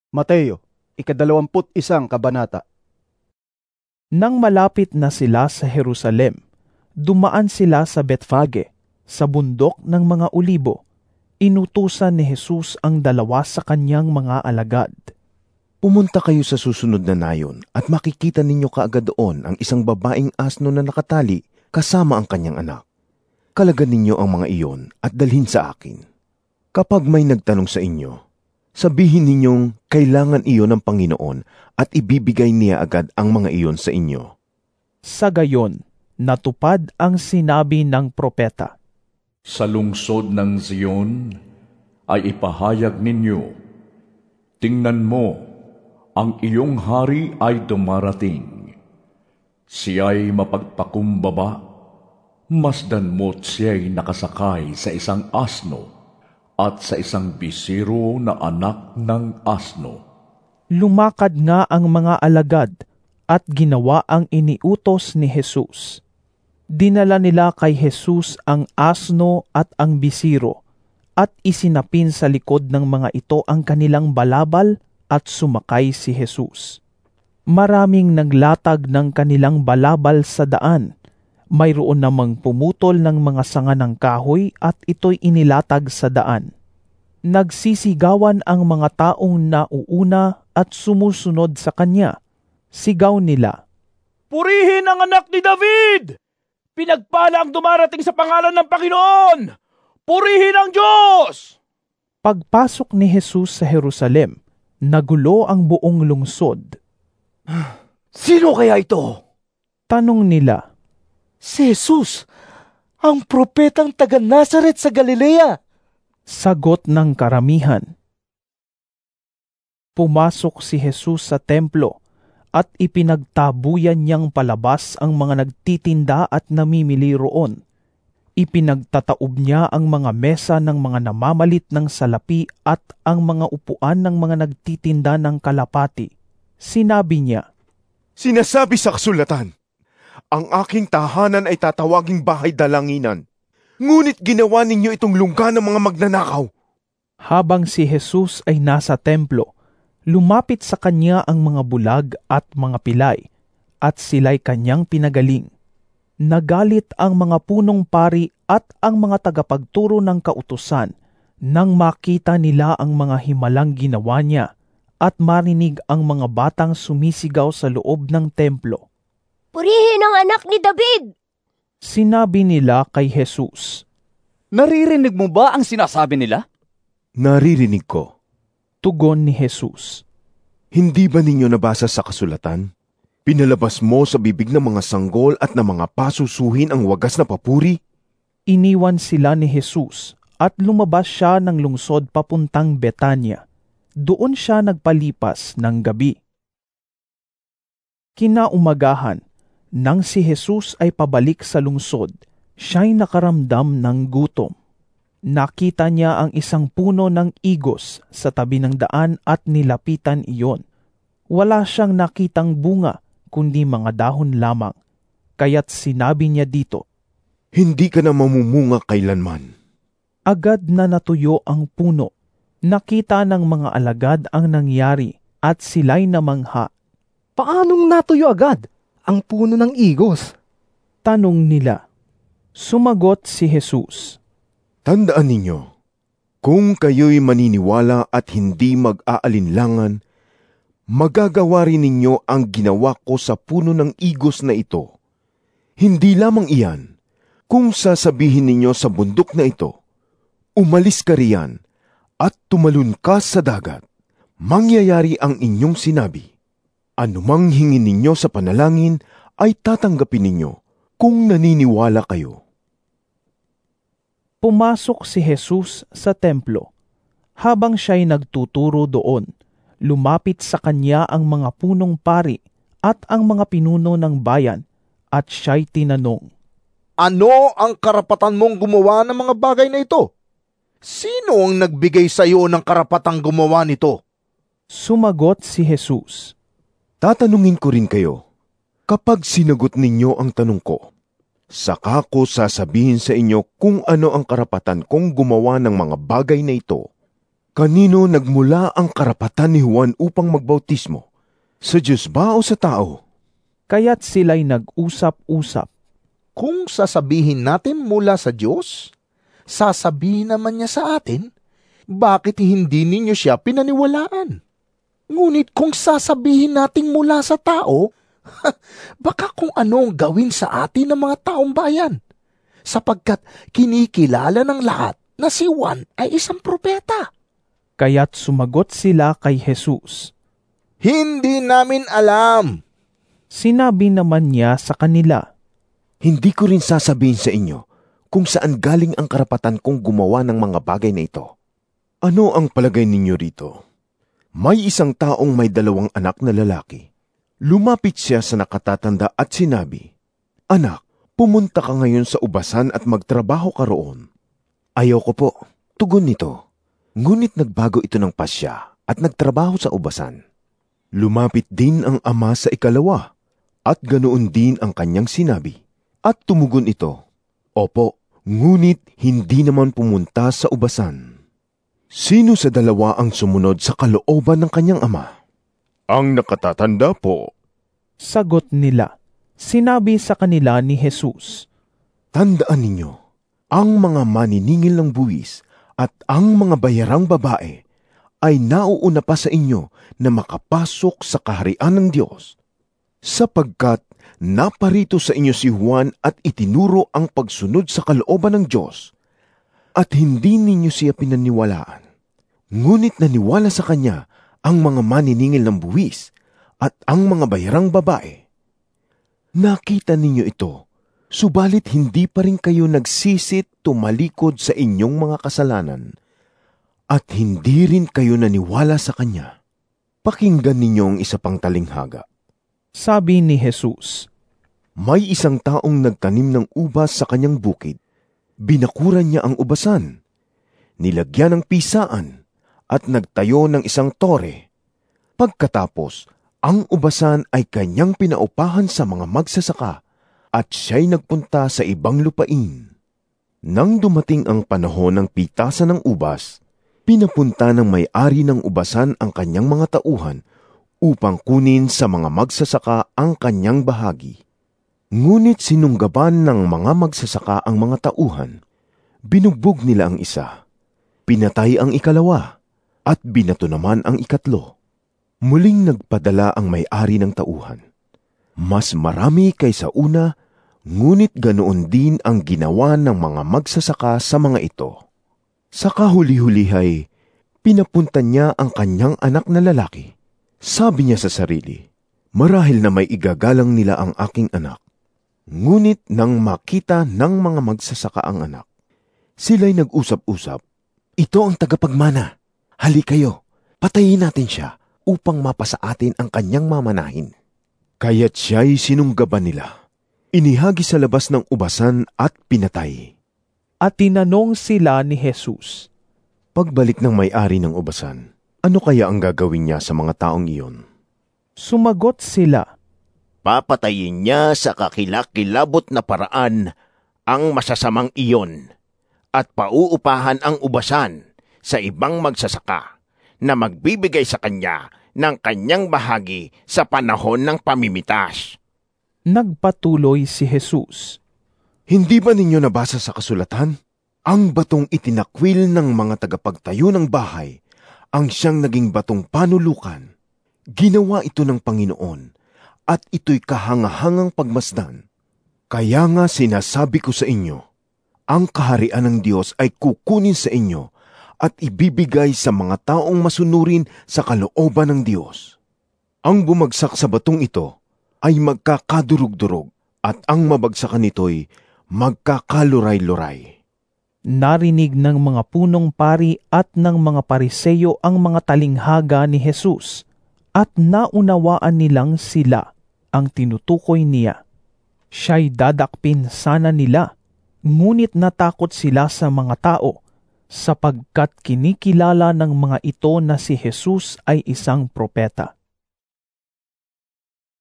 Mateo, 21 kabanata. Nang malapit na sila sa Jerusalem, dumaan sila sa Bethfage, sa bundok ng mga Olibo. Inutusan ni Jesus ang 2 sa kanyang mga alagad. Pumunta kayo sa susunod na nayon at makikita ninyo kaagad doon ang isang babaeng asno na nakatali kasama ang kanyang anak. Kalagan ninyo ang mga iyon at dalhin sa akin. Kapag may nagtanong sa inyo, sabihin ninyong kailangan iyon ng Panginoon at ibibigay niya agad ang mga iyon sa inyo. Sa gayon, natupad ang sinabi ng propeta. Sa lungsod ng Zion ay ipahayag ninyo, tingnan mo, ang iyong hari ay dumarating. Siya'y mapagpakumbaba, masdan mo't siya'y nakasakay sa isang asno at sa isang bisiro na anak ng asno. Lumakad nga ang mga alagad at ginawa ang iniutos ni Jesus. Dinala nila kay Jesus ang asno at ang bisiro at isinapin sa likod ng mga ito ang kanilang balabal at sumakay si Jesus. Maraming naglatag ng kanilang balabal sa daan. Mayroon namang pumutol ng mga sanga ng kahoy at ito'y inilatag sa daan. Nagsisigawan ang mga taong nauuna at sumusunod sa kanya. Sigaw nila, "Purihin ang anak ni David! Pinagpala ang dumarating sa pangalan ng Panginoon! Purihin ang Diyos!" Pagpasok ni Jesus sa Jerusalem, nagulo ang buong lungsod. Sino kaya ito? Tanong nila, Si Jesus, ang propetang taga Nazaret sa Galilea. sagot ng karamihan. Pumasok si Jesus sa templo at ipinagtabuyan niyang palabas ang mga nagtitinda at namimili roon. Ipinagtataob niya ang mga mesa ng mga namamalit ng salapi at ang mga upuan ng mga nagtitinda ng kalapati. Sinabi niya, Sinasabi sa kasulatan, ang aking tahanan ay tatawaging bahay dalanginan. Ngunit ginawa ninyo itong lungga ng mga magnanakaw. Habang si Jesus ay nasa templo, lumapit sa kanya ang mga bulag at mga pilay, at sila'y kanyang pinagaling. Nagalit ang mga punong pari at ang mga tagapagturo ng kautusan nang makita nila ang mga himalang ginawa niya at marinig ang mga batang sumisigaw sa loob ng templo. "Purihin ang anak ni David!" Sinabi nila kay Jesus, Naririnig mo ba ang sinasabi nila? Naririnig ko. Tugon ni Jesus, Hindi ba ninyo nabasa sa kasulatan? Pinalabas mo sa bibig ng mga sanggol at ng mga pasusuhin ang wagas na papuri? Iniwan sila ni Jesus at lumabas siya ng lungsod papuntang Betania. Doon siya nagpalipas ng gabi. Kinaumagahan, nang si Jesus ay pabalik sa lungsod, siya'y nakaramdam ng gutom. Nakita niya ang isang puno ng igos sa tabi ng daan at nilapitan iyon. Wala siyang nakitang bunga, kundi mga dahon lamang. Kaya't sinabi niya dito, Hindi ka na mamumunga kailanman. Agad na natuyo ang puno. Nakita ng mga alagad ang nangyari at sila'y namangha. Paanong natuyo agad ang puno ng igos? Tanong nila. Sumagot si Jesus, Tandaan ninyo, kung kayo'y maniniwala at hindi mag-aalinlangan, magagawa rin ninyo ang ginawa ko sa puno ng igos na ito. Hindi lamang iyan, kung sasabihin ninyo sa bundok na ito, umalis ka riyan at tumalon ka sa dagat, mangyayari ang inyong sinabi. Anumang hingin ninyo sa panalangin ay tatanggapin ninyo kung naniniwala kayo. Pumasok si Jesus sa templo. Habang siya'y nagtuturo doon, lumapit sa kanya ang mga punong pari at ang mga pinuno ng bayan at siya'y tinanong, Ano ang karapatan mong gumawa ng mga bagay na ito? Sino ang nagbigay sa iyo ng karapatang gumawa nito? Sumagot si Jesus, Tatanungin ko rin kayo, kapag sinagot ninyo ang tanong ko, saka ko sasabihin sa inyo kung ano ang karapatan kong gumawa ng mga bagay na ito. Kanino nagmula ang karapatan ni Juan upang magbautismo? Sa Diyos ba o sa tao? Kaya't sila'y nag-usap-usap. Kung sasabihin natin mula sa Diyos, sasabihin naman niya sa atin, bakit hindi ninyo siya pinaniwalaan? Ngunit kung sasabihin natin mula sa tao, baka kung ano ang gawin sa atin ng mga taong bayan, sapagkat kinikilala ng lahat na si Juan ay isang propeta. Kaya't sumagot sila kay Jesus. Hindi namin alam. Sinabi naman niya sa kanila, Hindi ko rin sasabihin sa inyo kung saan galing ang karapatan kong gumawa ng mga bagay na ito. Ano ang palagay ninyo rito? May isang taong may 2 anak na lalaki. Lumapit siya sa nakatatanda at sinabi, Anak, pumunta ka ngayon sa ubasan at magtrabaho ka roon. Ayaw ko po, tugon nito. Ngunit nagbago ito ng pasya at nagtrabaho sa ubasan. Lumapit din ang ama sa ikalawa at ganoon din ang kanyang sinabi. At tumugon ito, Opo, ngunit hindi naman pumunta sa ubasan. Sino sa 2 ang sumunod sa kalooban ng kanyang ama? Ang nakatatanda po. Sagot nila. Sinabi sa kanila ni Jesus, Tandaan ninyo, ang mga maniningil ng buwis at ang mga bayarang babae ay nauuna pa sa inyo na makapasok sa kaharian ng Diyos. Sapagkat naparito sa inyo si Juan at itinuro ang pagsunod sa kalooban ng Diyos, at hindi ninyo siya pinaniwalaan. Ngunit naniwala sa kanya ang mga maniningil ng buwis at ang mga bayarang babae. Nakita ninyo ito, subalit hindi pa rin kayo nagsisit tumalikod sa inyong mga kasalanan, at hindi rin kayo naniwala sa kanya. Pakinggan ninyo ang isa pang talinghaga. Sabi ni Jesus, May isang taong nagtanim ng ubas sa kanyang bukid. Binakuran niya ang ubasan, nilagyan ng pisaan, at nagtayo ng isang tore. Pagkatapos, ang ubasan ay kanyang pinaupahan sa mga magsasaka, at siya'y nagpunta sa ibang lupain. Nang dumating ang panahon ng pitasan ng ubas, pinapunta ng may-ari ng ubasan ang kanyang mga tauhan upang kunin sa mga magsasaka ang kanyang bahagi. Ngunit sinunggaban ng mga magsasaka ang mga tauhan. Binugbog nila ang isa, pinatay ang ikalawa, at binato naman ang ikatlo. Muling nagpadala ang may-ari ng tauhan. Mas marami kaysa una, ngunit ganoon din ang ginawa ng mga magsasaka sa mga ito. Sa kahuli-hulihay, pinapunta niya ang kanyang anak na lalaki. Sabi niya sa sarili, Marahil na may igagalang nila ang aking anak. Ngunit nang makita ng mga magsasaka ang anak, sila'y nag-usap-usap, Ito ang tagapagmana. Hali kayo, patayin natin siya upang mapasa atin ang kanyang mamanahin. Kaya't siya'y sinunggaban nila. Inihagi sa labas ng ubasan at pinatay. At tinanong sila ni Jesus, Pagbalik ng may-ari ng ubasan, ano kaya ang gagawin niya sa mga taong iyon? Sumagot sila, Papatayin niya sa kakilakilabot na paraan ang masasamang iyon at pauupahan ang ubasan sa ibang magsasaka na magbibigay sa kanya ng kanyang bahagi sa panahon ng pamimitas. Nagpatuloy si Jesus, Hindi ba ninyo nabasa sa kasulatan? Ang batong itinakwil ng mga tagapagtayo ng bahay ang siyang naging batong panulukan. Ginawa ito ng Panginoon at ito'y kahangahangang pagmasdan. Kaya nga sinasabi ko sa inyo, ang kaharian ng Diyos ay kukunin sa inyo at ibibigay sa mga taong masunurin sa kalooban ng Diyos. Ang bumagsak sa batong ito ay magkakadurog-durog at ang mabagsakan nito'y magkakaluray-luray. Narinig ng mga punong pari at ng mga pariseyo ang mga talinghaga ni Jesus at naunawaan nilang sila ang tinutukoy niya. Siya'y dadakpin sana nila, ngunit natakot sila sa mga tao sapagkat kinikilala ng mga ito na si Jesus ay isang propeta.